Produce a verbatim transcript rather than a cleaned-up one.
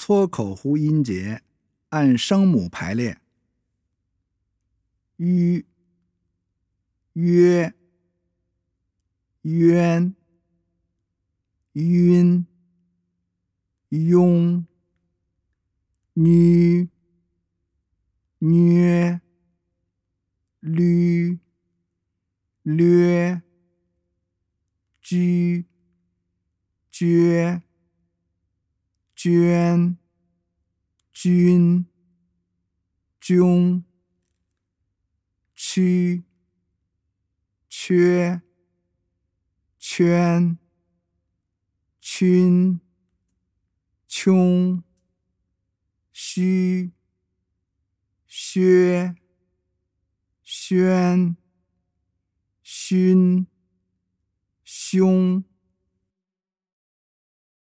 撮口呼音节按声母排列。吁、约、冤、晕、拥、女、虐、捋、略、居、撅、捐、均、迥、曲、缺、圈、群、穷、虚、薛、宣、勋、凶。